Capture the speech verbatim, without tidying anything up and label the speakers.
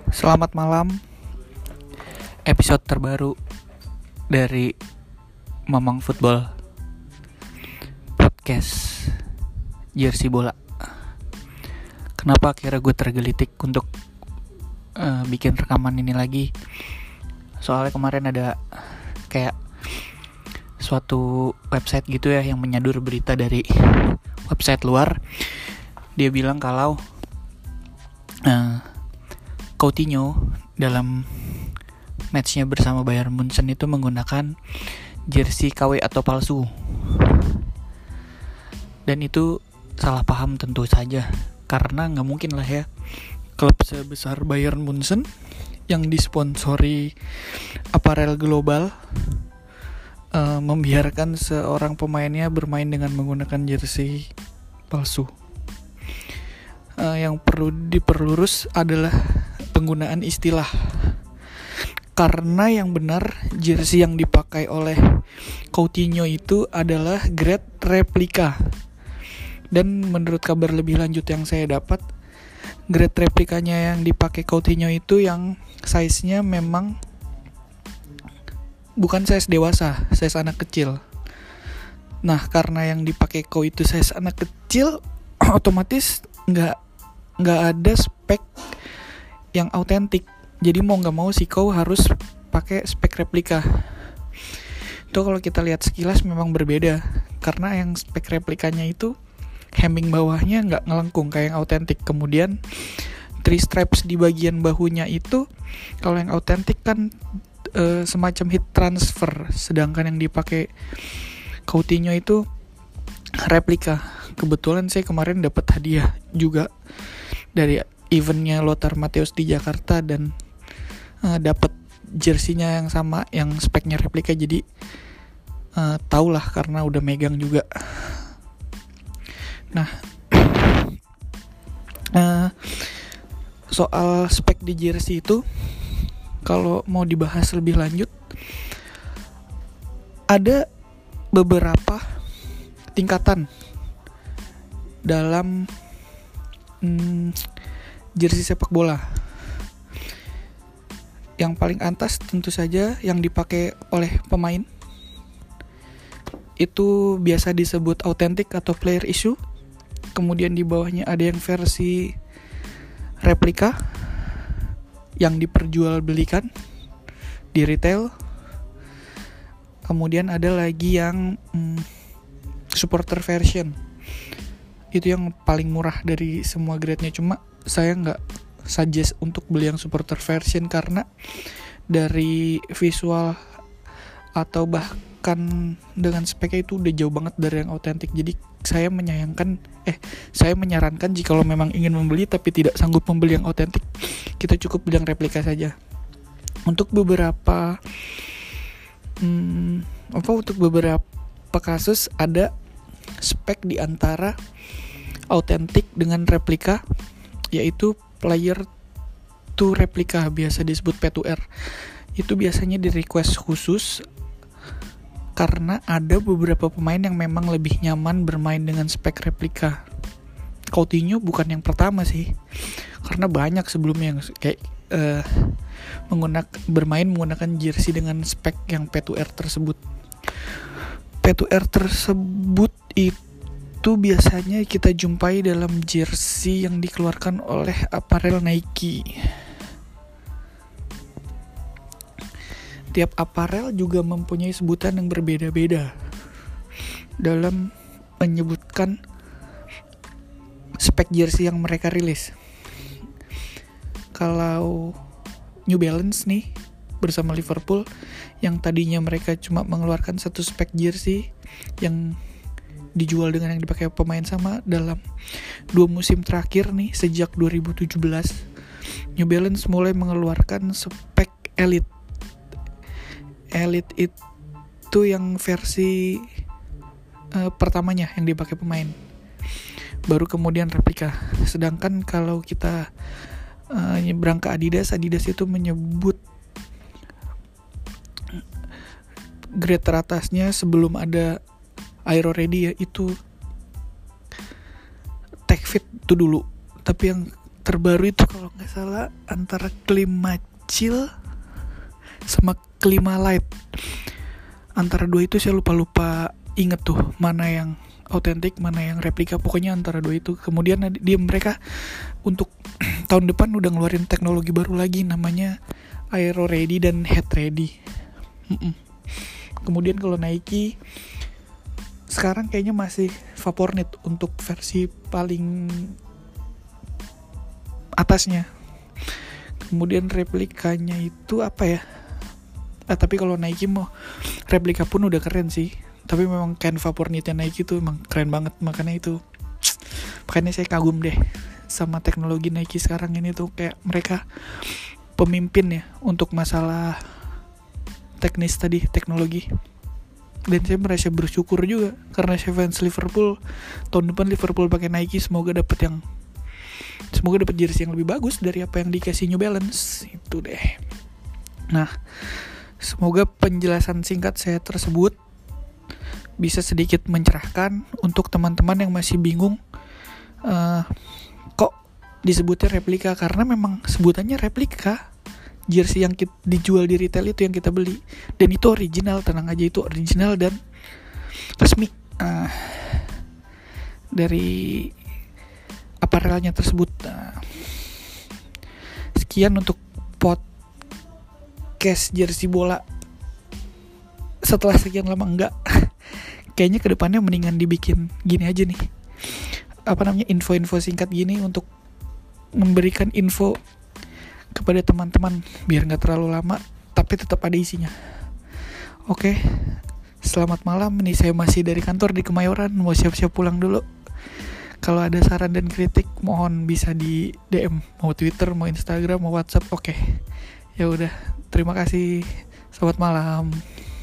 Speaker 1: Selamat malam, episode terbaru dari Mamang Football Podcast Jersey Bola. Kenapa akhirnya gue tergelitik untuk uh, bikin rekaman ini lagi? Soalnya kemarin ada kayak suatu website gitu ya yang menyadur berita dari website luar. Dia bilang kalau uh, Coutinho dalam matchnya bersama Bayern Munchen itu menggunakan jersey K W atau palsu. Dan itu salah paham tentu saja, karena gak mungkin lah ya klub sebesar Bayern Munchen yang disponsori aparel global uh, membiarkan seorang pemainnya bermain dengan menggunakan jersey palsu. Uh, yang perlu diperlurus adalah penggunaan istilah, karena yang benar jersey yang dipakai oleh Coutinho itu adalah grade replika. Dan menurut kabar lebih lanjut yang saya dapat, grade replikanya yang dipakai Coutinho itu yang size-nya memang bukan size dewasa, size anak kecil. Nah, karena yang dipakai Kou itu size anak kecil, otomatis nggak nggak ada spek yang autentik. Jadi mau nggak mau si Kou harus pakai spek replika. Itu kalau kita lihat sekilas memang berbeda, karena yang spek replikanya itu hemming bawahnya nggak ngelengkung kayak yang autentik. Kemudian three straps di bagian bahunya itu kalau yang autentik kan e, semacam heat transfer, sedangkan yang dipakai Coutinho itu replika. Kebetulan saya kemarin dapat hadiah juga dari eventnya Lothar Matthäus di Jakarta, dan uh, dapat jersinya yang sama, yang speknya replika. Jadi uh, tau lah karena udah megang juga. Nah, uh, soal spek di jersey itu kalau mau dibahas lebih lanjut, ada beberapa tingkatan dalam hmm, jersey sepak bola. Yang paling atas tentu saja yang dipakai oleh pemain, itu biasa disebut authentic atau player issue. Kemudian di bawahnya ada yang versi replika yang diperjualbelikan di retail. Kemudian ada lagi yang hmm, supporter version. Itu yang paling murah dari semua grade-nya. Cuma saya nggak suggest untuk beli yang supporter version, karena dari visual atau bahkan dengan speknya itu udah jauh banget dari yang autentik. Jadi saya menyayangkan eh saya menyarankan jika lo memang ingin membeli tapi tidak sanggup membeli yang autentik, kita cukup beli yang replika saja. Untuk beberapa hmm, apa untuk beberapa kasus ada spek di antara autentik dengan replika, yaitu player to replika, biasa disebut P dua R. Itu biasanya di request khusus karena ada beberapa pemain yang memang lebih nyaman bermain dengan spek replika. Coutinho bukan yang pertama sih, karena banyak sebelumnya yang kayak uh, menggunakan bermain menggunakan jersey dengan spek yang P dua R tersebut. P dua R tersebut itu itu biasanya kita jumpai dalam jersey yang dikeluarkan oleh aparel Nike. Tiap aparel juga mempunyai sebutan yang berbeda-beda dalam menyebutkan spek jersey yang mereka rilis. Kalau New Balance nih bersama Liverpool, yang tadinya mereka cuma mengeluarkan satu spek jersey yang dijual dengan yang dipakai pemain sama dalam dua musim terakhir nih, sejak dua ribu tujuh belas New Balance mulai mengeluarkan spek Elite. Elite itu yang versi uh, pertamanya yang dipakai pemain, baru kemudian replika. Sedangkan kalau kita uh, nyebrang ke Adidas, Adidas itu menyebut grade teratasnya sebelum ada Aero Ready, ya itu Tech Fit itu dulu. Tapi yang terbaru itu kalau nggak salah antara Klima Chill sama Klima Light. Antara dua itu saya lupa-lupa inget tuh mana yang autentik, mana yang replika, pokoknya antara dua itu. Kemudian dia mereka untuk tahun depan udah ngeluarin teknologi baru lagi namanya Aero Ready dan Head Ready. Mm-mm. Kemudian kalau Nike sekarang kayaknya masih Vaporknit untuk versi paling atasnya. Kemudian replikanya itu apa ya? Ah, tapi kalau Nike mau replika pun udah keren sih. Tapi memang kain Vaporknitnya Nike tuh emang keren banget, makanya itu makanya saya kagum deh sama teknologi Nike sekarang ini tuh, kayak mereka pemimpin ya untuk masalah teknis tadi, teknologi. Dan saya merasa bersyukur juga karena saya fans Liverpool. Tahun depan Liverpool pakai Nike, semoga dapat yang semoga dapat jersey yang lebih bagus dari apa yang dikasih New Balance itu deh. Nah, semoga penjelasan singkat saya tersebut bisa sedikit mencerahkan untuk teman-teman yang masih bingung uh, kok disebutnya replika, karena memang sebutannya replika. Jersey yang kita, dijual di retail itu yang kita beli, dan itu original, tenang aja itu original dan resmi uh, dari apparelnya tersebut. Uh, sekian untuk podcast jersey bola setelah sekian lama enggak. Kayaknya kedepannya mendingan dibikin gini aja nih, apa namanya, info-info singkat gini untuk memberikan info kepada teman-teman biar nggak terlalu lama tapi tetap ada isinya. Oke, selamat malam. Ini saya masih dari kantor di Kemayoran, mau siap-siap pulang dulu. Kalau ada saran dan kritik mohon bisa di D M, mau Twitter, mau Instagram, mau WhatsApp. Oke, ya udah, terima kasih, selamat malam.